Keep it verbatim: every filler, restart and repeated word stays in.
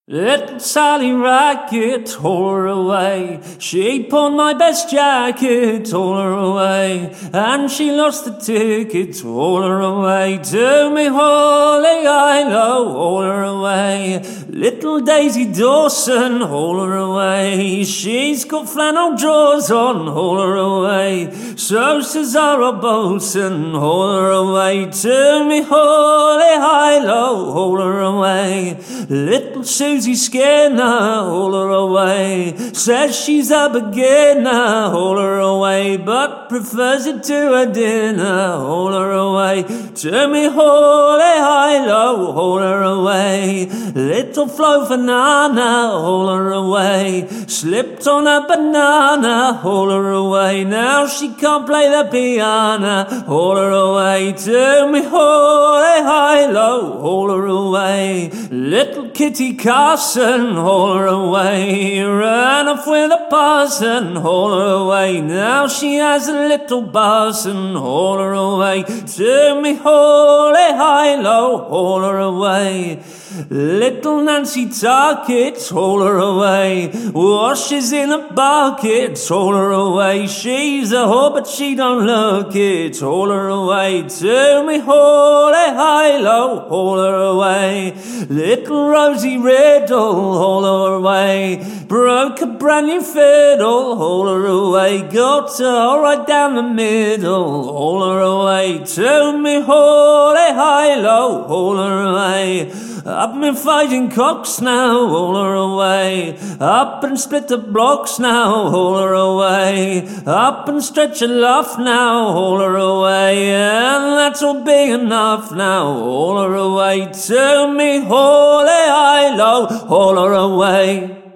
Little Sally Racket, haul her away. She pawned my best jacket, haul her away. And she lost the ticket, haul her away. To me, Holly, I low, haul her away. Little Daisy Dawson, haul her away. She's got flannel drawers on, haul her away. So says Zara Bolton, haul her away. To me, Holly, I low, haul her away. Little Susie Skinner, haul her away. Says she's a beginner, haul her away. But prefers it to a dinner, haul her away. To me, Holly, high low, haul her away. Little Flo Banana, haul her away. Slipped on a banana, haul her away. Now she can't play the piano, haul her away. To me, Holly, high low, haul her away. Little Kitty Carson, haul her away. Ran off with a parson, haul her away. Now she has a little parson, haul her away. To me, Holly, high low, haul her away. Little Nancy Tarkett, haul her away. Washes in a bucket, haul her away. She's a whore but she don't look it, haul her away. To me, Holly, high low, haul her away. Little Rosie Riddle, haul her away. Broke a brand new fiddle, haul her away. Got her all right down the middle, haul her away. To me, Holly, high low, haul her away. I've been fighting cocks now, haul her away. Up and split the blocks now, haul her away. Up and stretch a luff now, haul her away. And that's all big enough now, haul her away. To me, Holly, high low, haul her away.